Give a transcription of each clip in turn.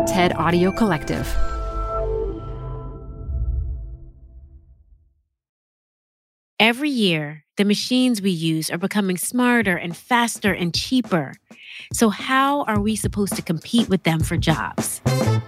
TED Audio Collective. Every year, the machines we use are becoming smarter and faster and cheaper. So how are we supposed to compete with them for jobs?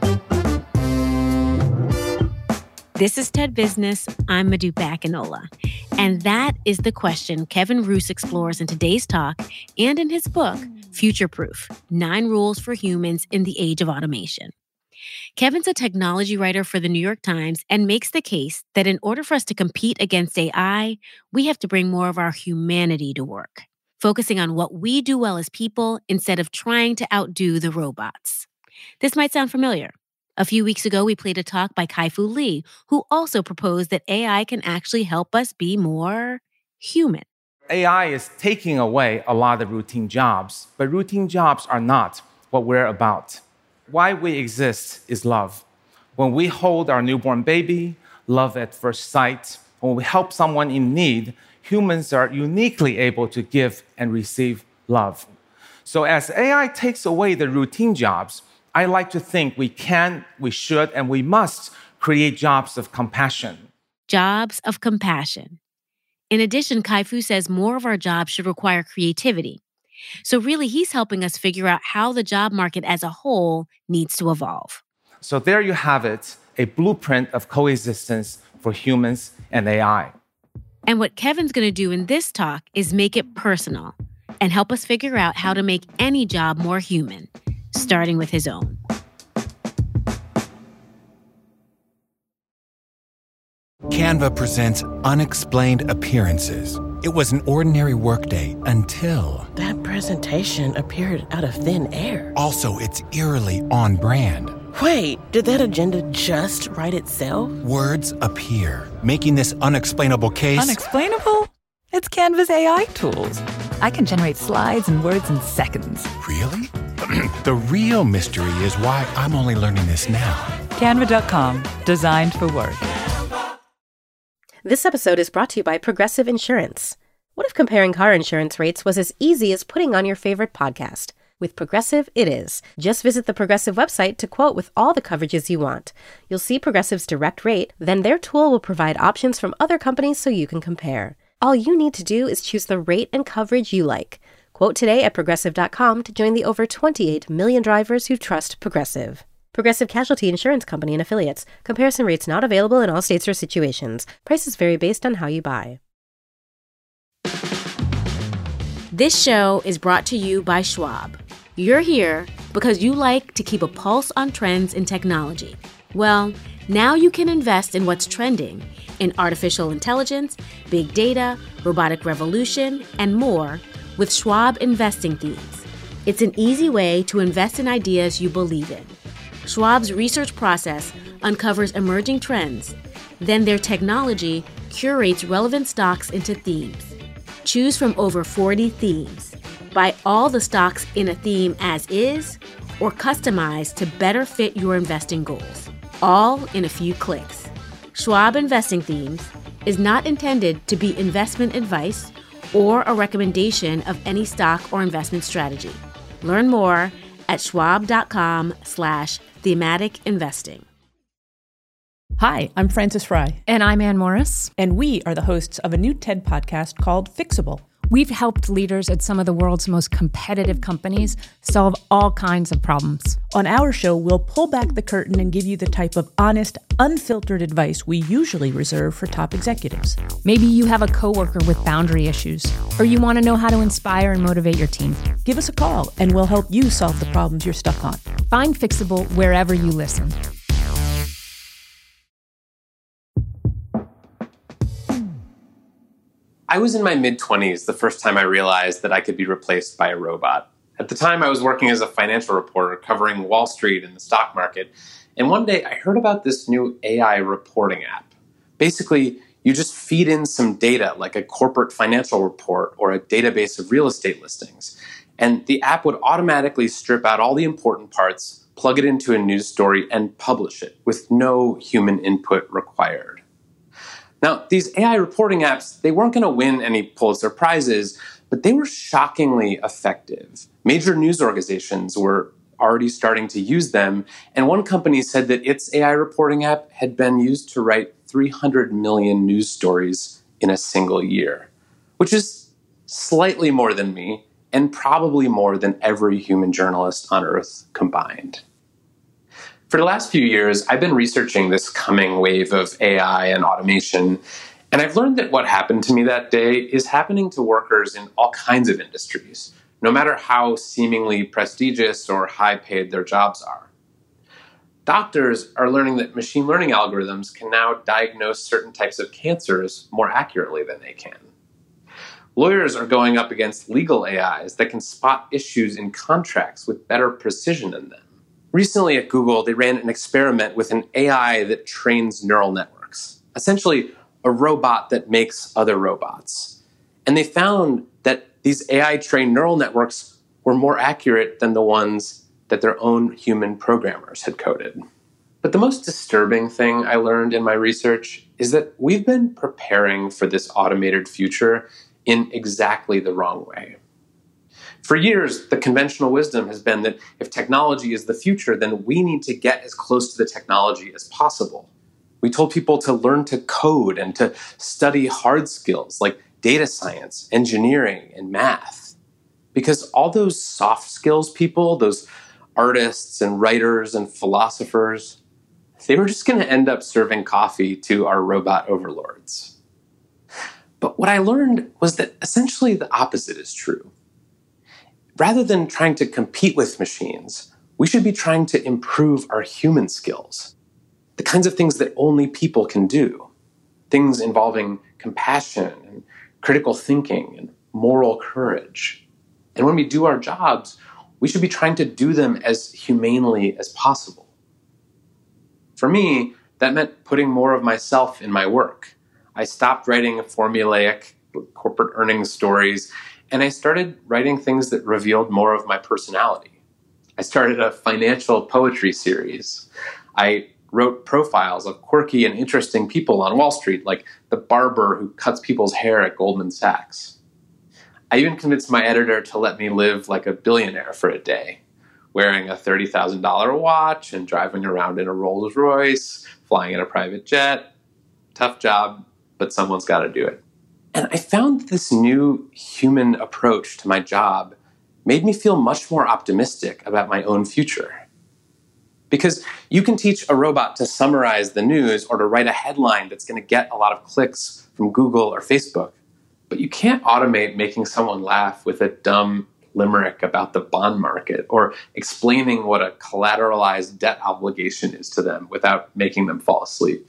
This is TED Business. I'm Modupe Akinola. And that is the question Kevin Roose explores in today's talk and in his book, Future Proof: 9 Rules for Humans in the Age of Automation. Kevin's a technology writer for the New York Times and makes the case that in order for us to compete against AI, we have to bring more of our humanity to work, focusing on what we do well as people instead of trying to outdo the robots. This might sound familiar. A few weeks ago, we played a talk by Kai-Fu Lee, who also proposed that AI can actually help us be more human. AI is taking away a lot of routine jobs, but routine jobs are not what we're about. Why we exist is love. When we hold our newborn baby, love at first sight. When we help someone in need, humans are uniquely able to give and receive love. So as AI takes away the routine jobs, I like to think we can, we should, and we must create jobs of compassion. Jobs of compassion. In addition, Kai-Fu says more of our jobs should require creativity. So really, he's helping us figure out how the job market as a whole needs to evolve. So there you have it, a blueprint of coexistence for humans and AI. And what Kevin's going to do in this talk is make it personal and help us figure out how to make any job more human, starting with his own. Canva presents Unexplained Appearances. It was an ordinary workday until... That presentation appeared out of thin air. Also, it's eerily on brand. Wait, did that agenda just write itself? Words appear, making this unexplainable case... Unexplainable? It's Canva's AI tools. I can generate slides and words in seconds. Really? The real mystery is why I'm only learning this now. Canva.com, designed for work. This episode is brought to you by Progressive Insurance. What if comparing car insurance rates was as easy as putting on your favorite podcast? With Progressive, it is. Just visit the Progressive website to quote with all the coverages you want. You'll see Progressive's direct rate, then their tool will provide options from other companies so you can compare. All you need to do is choose the rate and coverage you like. Quote today at Progressive.com to join the over 28 million drivers who trust Progressive. Progressive Casualty Insurance Company and Affiliates. Comparison rates not available in all states or situations. Prices vary based on how you buy. This show is brought to you by Schwab. You're here because you like to keep a pulse on trends in technology. Well, now you can invest in what's trending in artificial intelligence, big data, robotic revolution, and more with Schwab Investing Themes. It's an easy way to invest in ideas you believe in. Schwab's research process uncovers emerging trends. Then their technology curates relevant stocks into themes. Choose from over 40 themes. Buy all the stocks in a theme as is or customize to better fit your investing goals. All in a few clicks. Schwab Investing Themes is not intended to be investment advice or a recommendation of any stock or investment strategy. Learn more at schwab.com/thematic investing. Hi, I'm Frances Fry. And I'm Ann Morris. And we are the hosts of a new TED podcast called Fixable. We've helped leaders at some of the world's most competitive companies solve all kinds of problems. On our show, we'll pull back the curtain and give you the type of honest, unfiltered advice we usually reserve for top executives. Maybe you have a coworker with boundary issues, or you want to know how to inspire and motivate your team. Give us a call, and we'll help you solve the problems you're stuck on. Find Fixable wherever you listen. I was in my mid-20s the first time I realized that I could be replaced by a robot. At the time, I was working as a financial reporter covering Wall Street and the stock market, and one day I heard about this new AI reporting app. Basically, you just feed in some data like a corporate financial report or a database of real estate listings, and the app would automatically strip out all the important parts, plug it into a news story, and publish it with no human input required. Now, these AI reporting apps, they weren't going to win any Pulitzer Prizes, but they were shockingly effective. Major news organizations were already starting to use them. And one company said that its AI reporting app had been used to write 300 million news stories in a single year, which is slightly more than me and probably more than every human journalist on Earth combined. For the last few years, I've been researching this coming wave of AI and automation, and I've learned that what happened to me that day is happening to workers in all kinds of industries, no matter how seemingly prestigious or high-paid their jobs are. Doctors are learning that machine learning algorithms can now diagnose certain types of cancers more accurately than they can. Lawyers are going up against legal AIs that can spot issues in contracts with better precision than them. Recently at Google, they ran an experiment with an AI that trains neural networks, essentially a robot that makes other robots. And they found that these AI-trained neural networks were more accurate than the ones that their own human programmers had coded. But the most disturbing thing I learned in my research is that we've been preparing for this automated future in exactly the wrong way. For years, the conventional wisdom has been that if technology is the future, then we need to get as close to the technology as possible. We told people to learn to code and to study hard skills like data science, engineering, and math. Because all those soft skills people, those artists and writers and philosophers, they were just going to end up serving coffee to our robot overlords. But what I learned was that essentially the opposite is true. Rather than trying to compete with machines, we should be trying to improve our human skills, the kinds of things that only people can do, things involving compassion and critical thinking and moral courage. And when we do our jobs, we should be trying to do them as humanely as possible. For me, that meant putting more of myself in my work. I stopped writing formulaic corporate earnings stories, and I started writing things that revealed more of my personality. I started a financial poetry series. I wrote profiles of quirky and interesting people on Wall Street, like the barber who cuts people's hair at Goldman Sachs. I even convinced my editor to let me live like a billionaire for a day, wearing a $30,000 watch and driving around in a Rolls Royce, flying in a private jet. Tough job, but someone's got to do it. And I found this new human approach to my job made me feel much more optimistic about my own future. Because you can teach a robot to summarize the news or to write a headline that's going to get a lot of clicks from Google or Facebook. But you can't automate making someone laugh with a dumb limerick about the bond market or explaining what a collateralized debt obligation is to them without making them fall asleep.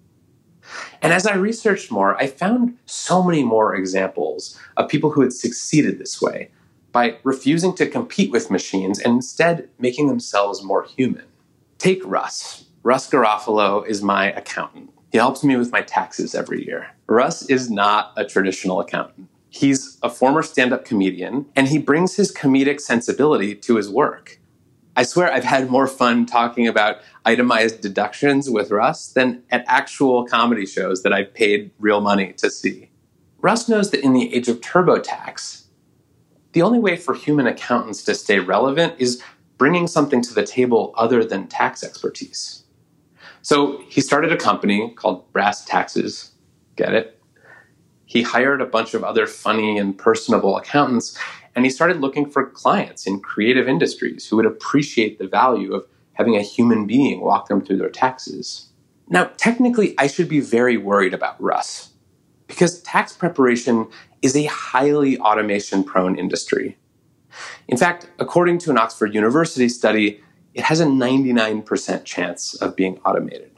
And as I researched more, I found so many more examples of people who had succeeded this way by refusing to compete with machines and instead making themselves more human. Take Russ. Russ Garofalo is my accountant. He helps me with my taxes every year. Russ is not a traditional accountant. He's a former stand-up comedian, and he brings his comedic sensibility to his work. I swear I've had more fun talking about itemized deductions with Russ than at actual comedy shows that I've paid real money to see. Russ knows that in the age of TurboTax, the only way for human accountants to stay relevant is bringing something to the table other than tax expertise. So he started a company called Brass Taxes. Get it? He hired a bunch of other funny and personable accountants, and he started looking for clients in creative industries who would appreciate the value of having a human being walk them through their taxes. Now, technically, I should be very worried about Russ, because tax preparation is a highly automation-prone industry. In fact, according to an Oxford University study, it has a 99% chance of being automated.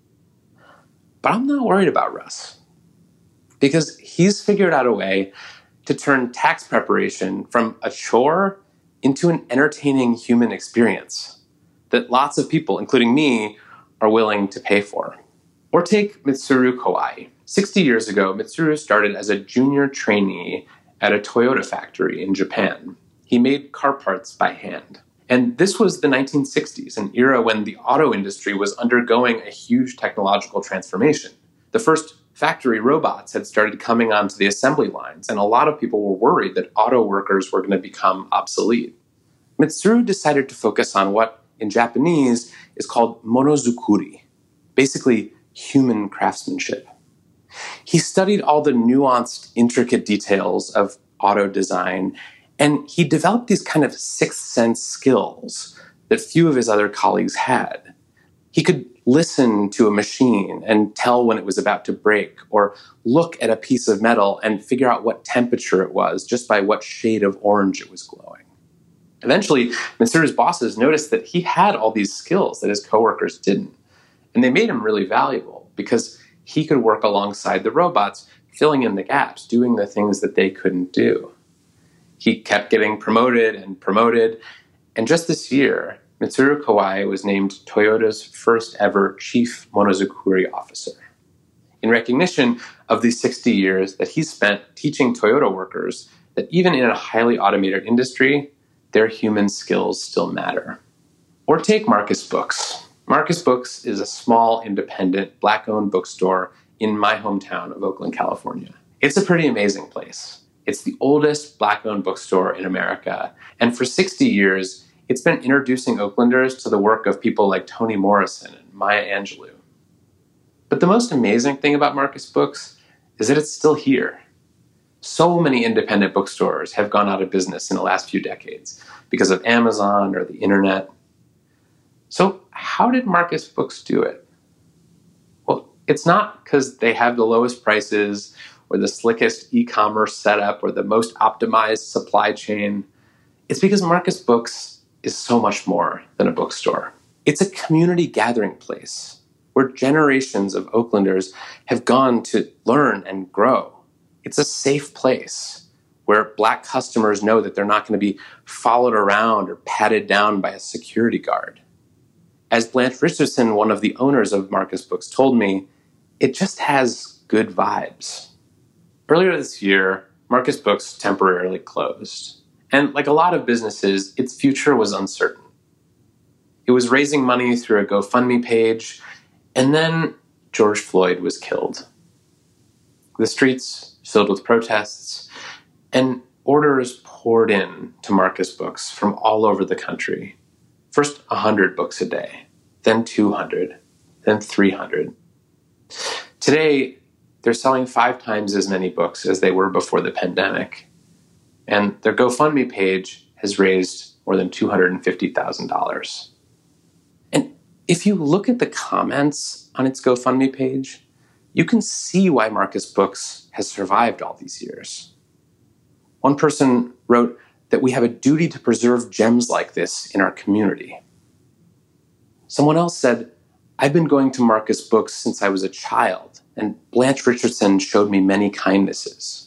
But I'm not worried about Russ, because he's figured out a way to turn tax preparation from a chore into an entertaining human experience that lots of people, including me, are willing to pay for. Or take Mitsuru Kawai. 60 years ago, Mitsuru started as a junior trainee at a Toyota factory in Japan. He made car parts by hand. And this was the 1960s, an era when the auto industry was undergoing a huge technological transformation. The first factory robots had started coming onto the assembly lines, and a lot of people were worried that auto workers were going to become obsolete. Mitsuru decided to focus on what, in Japanese, is called monozukuri, basically human craftsmanship. He studied all the nuanced, intricate details of auto design, and he developed these kind of sixth sense skills that few of his other colleagues had. He could listen to a machine and tell when it was about to break, or look at a piece of metal and figure out what temperature it was just by what shade of orange it was glowing. Eventually, Mitsuru's bosses noticed that he had all these skills that his coworkers didn't, and they made him really valuable because he could work alongside the robots, filling in the gaps, doing the things that they couldn't do. He kept getting promoted, and just this year, Mitsuru Kawai was named Toyota's first ever Chief Monozukuri Officer, in recognition of the 60 years that he spent teaching Toyota workers that even in a highly automated industry, their human skills still matter. Or take Marcus Books. Marcus Books is a small, independent, Black-owned bookstore in my hometown of Oakland, California. It's a pretty amazing place. It's the oldest Black-owned bookstore in America, and for 60 years, it's been introducing Oaklanders to the work of people like Toni Morrison and Maya Angelou. But the most amazing thing about Marcus Books is that it's still here. So many independent bookstores have gone out of business in the last few decades because of Amazon or the internet. So how did Marcus Books do it? Well, it's not because they have the lowest prices or the slickest e-commerce setup or the most optimized supply chain. It's because Marcus Books is so much more than a bookstore. It's a community gathering place where generations of Oaklanders have gone to learn and grow. It's a safe place where Black customers know that they're not going to be followed around or patted down by a security guard. As Blanche Richardson, one of the owners of Marcus Books, told me, it just has good vibes. Earlier this year, Marcus Books temporarily closed. And like a lot of businesses, its future was uncertain. It was raising money through a GoFundMe page, and then George Floyd was killed. The streets filled with protests, and orders poured in to Marcus Books from all over the country. First 100 books a day, then 200, then 300. Today, they're selling 5 times as many books as they were before the pandemic. And their GoFundMe page has raised more than $250,000. And if you look at the comments on its GoFundMe page, you can see why Marcus Books has survived all these years. One person wrote that we have a duty to preserve gems like this in our community. Someone else said, I've been going to Marcus Books since I was a child, and Blanche Richardson showed me many kindnesses.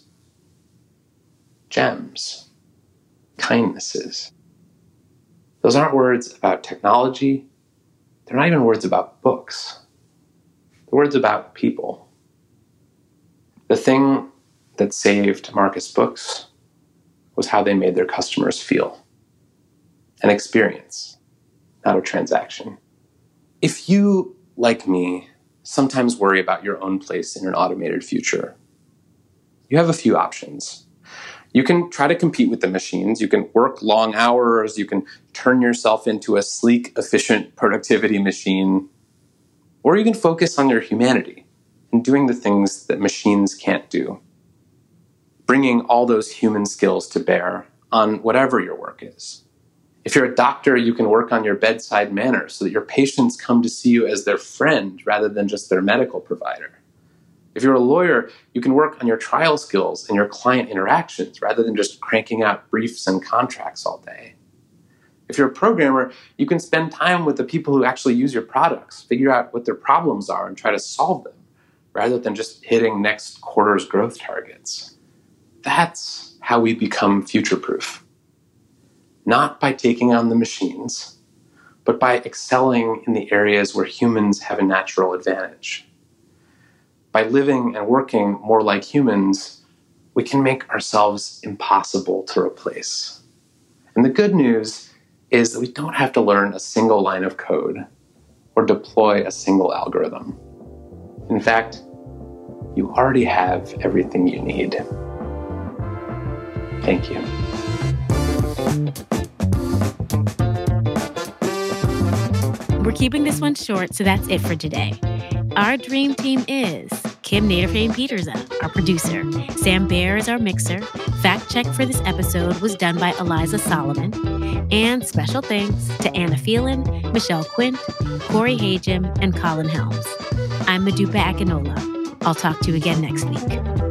Gems, kindnesses. Those aren't words about technology. They're not even words about books. They're words about people. The thing that saved Marcus Books was how they made their customers feel. An experience, not a transaction. If you, like me, sometimes worry about your own place in an automated future, you have a few options. You can try to compete with the machines. You can work long hours. You can turn yourself into a sleek, efficient productivity machine. Or you can focus on your humanity and doing the things that machines can't do. Bringing all those human skills to bear on whatever your work is. If you're a doctor, you can work on your bedside manner so that your patients come to see you as their friend rather than just their medical provider. If you're a lawyer, you can work on your trial skills and your client interactions rather than just cranking out briefs and contracts all day. If you're a programmer, you can spend time with the people who actually use your products, figure out what their problems are and try to solve them, rather than just hitting next quarter's growth targets. That's how we become future-proof. Not by taking on the machines, but by excelling in the areas where humans have a natural advantage. By living and working more like humans, we can make ourselves impossible to replace. And the good news is that we don't have to learn a single line of code or deploy a single algorithm. In fact, you already have everything you need. Thank you. We're keeping this one short, so that's it for today. Our dream team is Kim Naderfane-Petersen, our producer. Sam Baer is our mixer. Fact check for this episode was done by Eliza Solomon. And special thanks to Anna Phelan, Michelle Quint, Corey Hagem, and Colin Helms. I'm Modupe Akinola. I'll talk to you again next week.